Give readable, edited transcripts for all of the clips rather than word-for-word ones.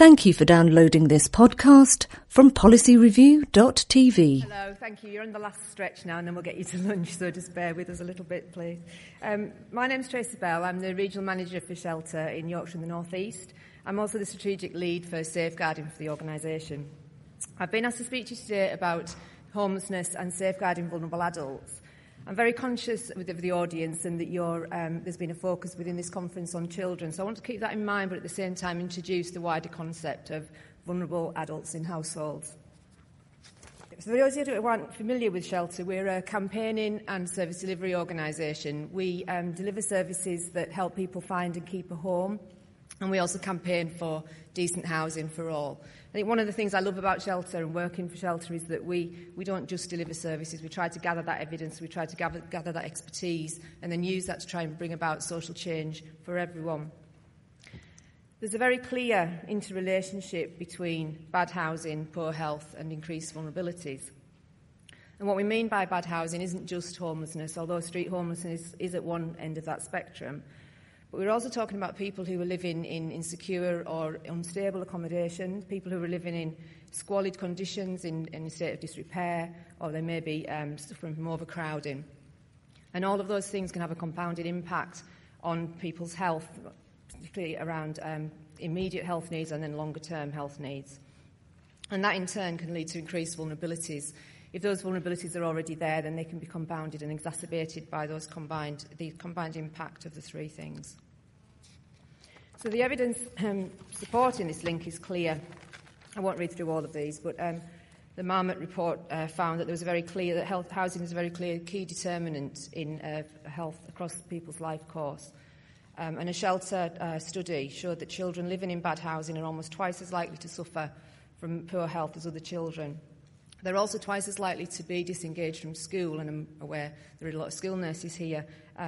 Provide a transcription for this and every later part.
Thank you for downloading this podcast from policyreview.tv. Hello, thank you. You're on the last stretch now and then we'll get you to lunch, so just bear with us a little bit, please. My name's Tracy Bell. I'm the Regional Manager for Shelter in Yorkshire and the North East. I'm also the Strategic Lead for Safeguarding for the organisation. I've been asked to speak to you today about homelessness and safeguarding vulnerable adults. I'm very conscious of the audience and that there's been a focus within this conference on children, so I want to keep that in mind, but at the same time introduce the wider concept of vulnerable adults in households. So for those of you who aren't familiar with Shelter, we're a campaigning and service delivery organisation. We deliver services that help people find and keep a home, and we also campaign for decent housing for all. I think one of the things I love about Shelter and working for Shelter is that we don't just deliver services, we try to gather that evidence, we try to gather that expertise and then use that to try and bring about social change for everyone. There's a very clear interrelationship between bad housing, poor health and increased vulnerabilities. And what we mean by bad housing isn't just homelessness, although street homelessness is at one end of that spectrum. But we're also talking about people who are living in insecure or unstable accommodation, people who are living in squalid conditions, in a state of disrepair, or they may be suffering from overcrowding. And all of those things can have a compounded impact on people's health, particularly around immediate health needs and then longer-term health needs. And that in turn can lead to increased vulnerabilities. If those vulnerabilities are already there, then they can be compounded and exacerbated by the combined impact of the three things. So the evidence supporting this link is clear. I won't read through all of these, but the Marmot report found that there was that housing is a very clear key determinant in health across people's life course. And a Shelter study showed that children living in bad housing are almost twice as likely to suffer from poor health as other children. They're also twice as likely to be disengaged from school, and I'm aware there are a lot of school nurses here.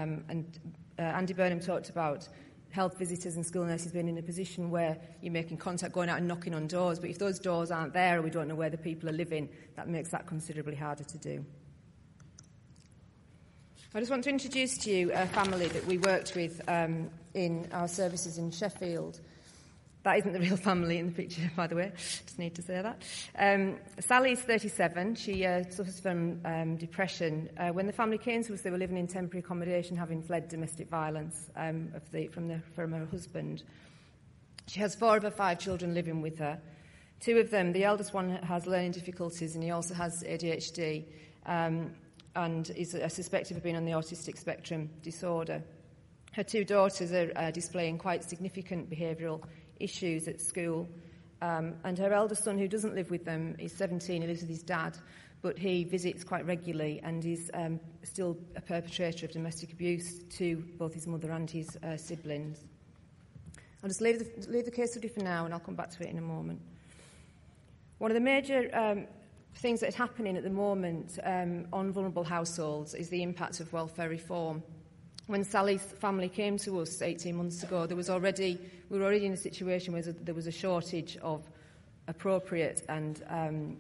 Andy Burnham talked about health visitors and school nurses being in a position where you're making contact, going out and knocking on doors, but if those doors aren't there or we don't know where the people are living, that makes that considerably harder to do. I just want to introduce to you a family that we worked with in our services in Sheffield. That isn't the real family in the picture, by the way. Just need to say that. Sally is 37. She suffers from depression. When the family came to us, they were living in temporary accommodation, having fled domestic violence from her husband. She has 4 of her 5 children living with her. 2 of them, the eldest one has learning difficulties and he also has ADHD and is suspected of being on the autistic spectrum disorder. Her 2 daughters are displaying quite significant behavioural issues at school, and her eldest son, who doesn't live with them, is 17. He lives with his dad, but he visits quite regularly and is still a perpetrator of domestic abuse to both his mother and his siblings. I'll just leave the case study for now and I'll come back to it in a moment. One of the major things that is happening at the moment on vulnerable households is the impact of welfare reform. When Sally's family came to us 18 months ago, we were already in a situation where there was a shortage of appropriate and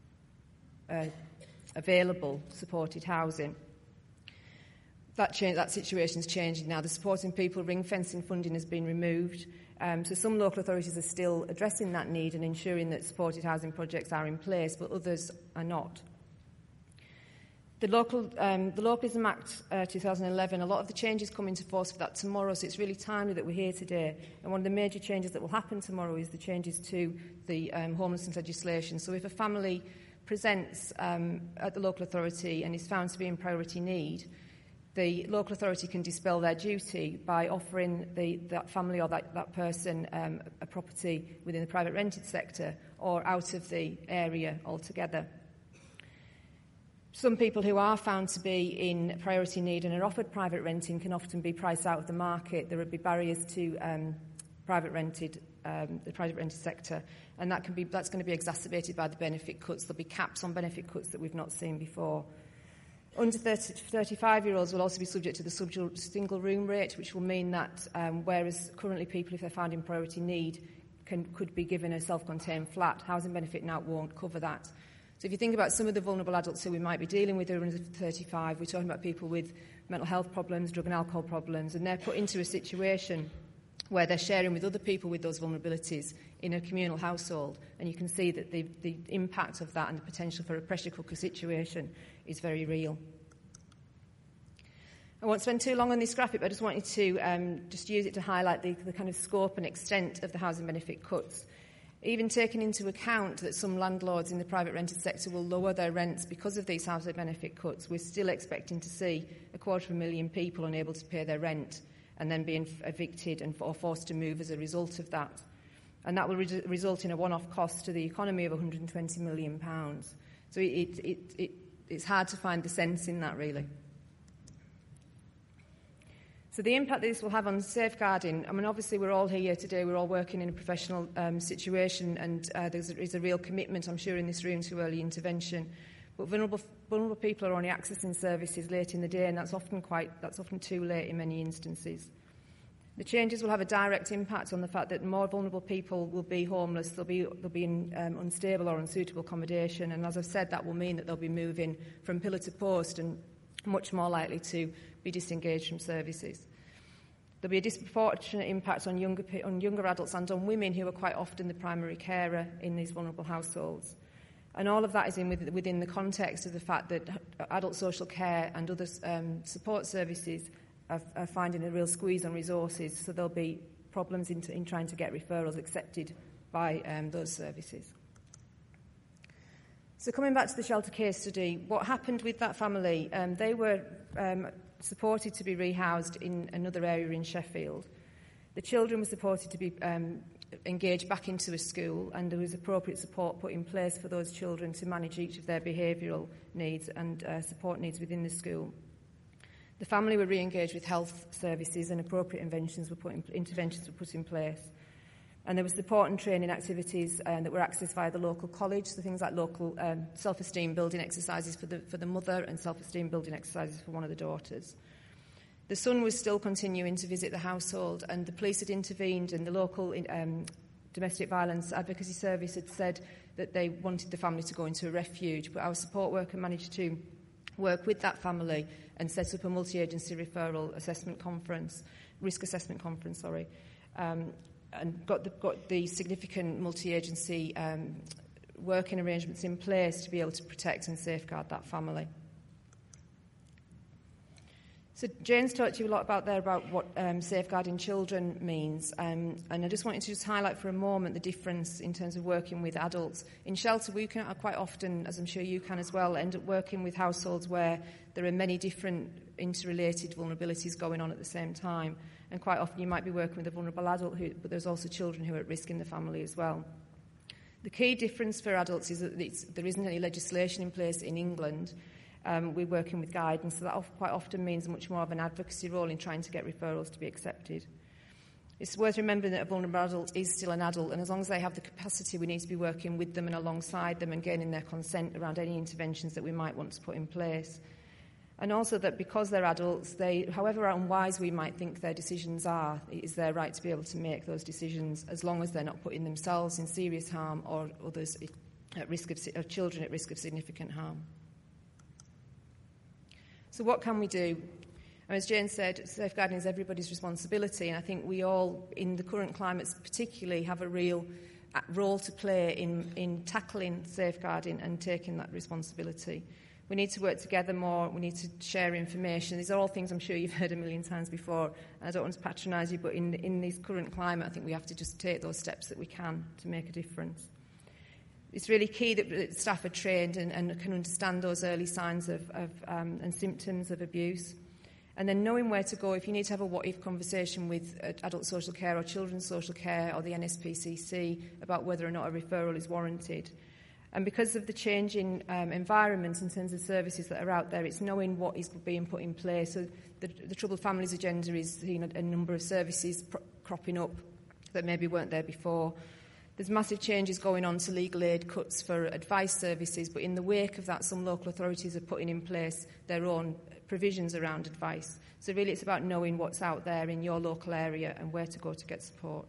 available supported housing. That situation's changing now. The Supporting People ring-fencing funding has been removed. So some local authorities are still addressing that need and ensuring that supported housing projects are in place, but others are not. The Localism Act 2011, a lot of the changes come into force for that tomorrow, so it's really timely that we're here today. And one of the major changes that will happen tomorrow is the changes to the homelessness legislation. So if a family presents at the local authority and is found to be in priority need, the local authority can dispel their duty by offering that family or that person a property within the private rented sector or out of the area altogether. Some people who are found to be in priority need and are offered private renting can often be priced out of the market. There would be barriers to the private rented sector, and that's going to be exacerbated by the benefit cuts. There'll be caps on benefit cuts that we've not seen before. Under 35-year-olds will also be subject to the single room rate, which will mean that whereas currently people, if they're found in priority need, could be given a self-contained flat, housing benefit now won't cover that. So if you think about some of the vulnerable adults who we might be dealing with who are under 35, we're talking about people with mental health problems, drug and alcohol problems, and they're put into a situation where they're sharing with other people with those vulnerabilities in a communal household. And you can see that the impact of that and the potential for a pressure cooker situation is very real. I won't spend too long on this graphic, but I just wanted to just use it to highlight the kind of scope and extent of the housing benefit cuts. Even taking into account that some landlords in the private rented sector will lower their rents because of these housing benefit cuts, we're still expecting to see 250,000 people unable to pay their rent and then being evicted or forced to move as a result of that. And that will result in a one-off cost to the economy of £120 million. So it's hard to find the sense in that, really. So the impact that this will have on safeguarding, I mean, obviously we're all here today, we're all working in a professional situation, and there is a real commitment, I'm sure, in this room to early intervention. But vulnerable people are only accessing services late in the day, and that's often too late in many instances. The changes will have a direct impact on the fact that more vulnerable people will be homeless, they'll be in unstable or unsuitable accommodation, and as I've said, that will mean that they'll be moving from pillar to post and much more likely to be disengaged from services. There'll be a disproportionate impact on younger adults and on women who are quite often the primary carer in these vulnerable households. And all of that is within the context of the fact that adult social care and other support services are finding a real squeeze on resources, so there'll be problems in trying to get referrals accepted by those services. So coming back to the shelter case study, what happened with that family? They were supported to be rehoused in another area in Sheffield. The children were supported to be engaged back into a school, and there was appropriate support put in place for those children to manage each of their behavioural needs and support needs within the school. The family were re-engaged with health services, and appropriate interventions were put in place. And there was support and training activities that were accessed via the local college, so things like local self-esteem building exercises for the mother and self-esteem building exercises for one of the daughters. The son was still continuing to visit the household, and the police had intervened, and the local domestic violence advocacy service had said that they wanted the family to go into a refuge, but our support worker managed to work with that family and set up a multi-agency referral risk assessment conference, and got the significant multi-agency working arrangements in place to be able to protect and safeguard that family. So Jane's talked to you a lot about what safeguarding children means, and I just wanted to just highlight for a moment the difference in terms of working with adults. In shelter, we can quite often, as I'm sure you can as well, end up working with households where there are many different interrelated vulnerabilities going on at the same time, and quite often you might be working with a vulnerable adult, but there's also children who are at risk in the family as well. The key difference for adults is that there isn't any legislation in place in England. We're working with guidance, so that quite often means much more of an advocacy role in trying to get referrals to be accepted. It's worth remembering that a vulnerable adult is still an adult, and as long as they have the capacity, we need to be working with them and alongside them and gaining their consent around any interventions that we might want to put in place. And also that because they're adults, however unwise we might think their decisions are, it is their right to be able to make those decisions as long as they're not putting themselves in serious harm or others at risk of children at risk of significant harm. So what can we do? As Jane said, safeguarding is everybody's responsibility, and I think we all, in the current climate particularly, have a real role to play in tackling safeguarding and taking that responsibility. We need to work together more, we need to share information. These are all things I'm sure you've heard a million times before, and I don't want to patronise you, but in this current climate, I think we have to just take those steps that we can to make a difference. It's really key that staff are trained and can understand those early signs and symptoms of abuse. And then knowing where to go, if you need to have a what-if conversation with adult social care or children's social care or the NSPCC about whether or not a referral is warranted. And because of the changing environment in terms of services that are out there, it's knowing what is being put in place. So the Troubled Families agenda is a number of services cropping up that maybe weren't there before. There's massive changes going on to legal aid cuts for advice services, but in the wake of that, some local authorities are putting in place their own provisions around advice. So really it's about knowing what's out there in your local area and where to go to get support.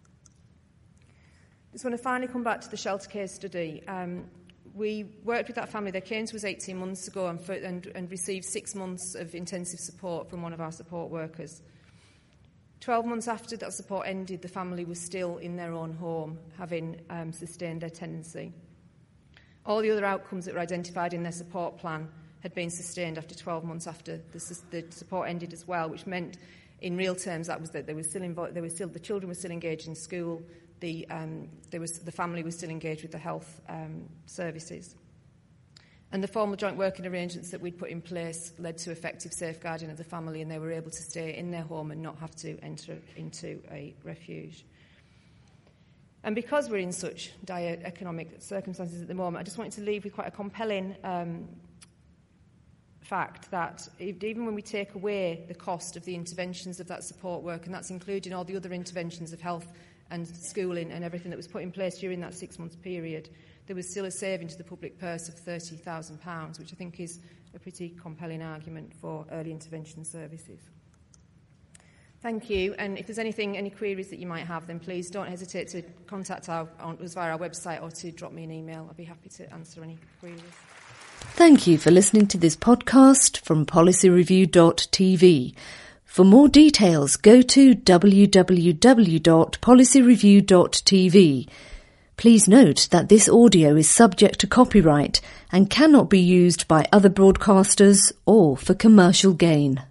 Just want to finally come back to the shelter case study. We worked with that family. They came to us 18 months ago and received 6 months of intensive support from one of our support workers. 12 months after that support ended, the family was still in their own home, having sustained their tenancy. All the other outcomes that were identified in their support plan had been sustained after 12 months after the support ended as well, which meant, in real terms, that the children were still engaged in school, the family was still engaged with the health services. And the formal joint working arrangements that we'd put in place led to effective safeguarding of the family, and they were able to stay in their home and not have to enter into a refuge. And because we're in such dire economic circumstances at the moment, I just wanted to leave with quite a compelling fact that even when we take away the cost of the interventions of that support work, and that's including all the other interventions of health and schooling and everything that was put in place during that 6-month period, there was still a saving to the public purse of £30,000, which I think is a pretty compelling argument for early intervention services. Thank you, and if there's any queries that you might have, then please don't hesitate to contact us via our website or to drop me an email. I'll be happy to answer any queries. Thank you for listening to this podcast from policyreview.tv. For more details, go to www.policyreview.tv. Please note that this audio is subject to copyright and cannot be used by other broadcasters or for commercial gain.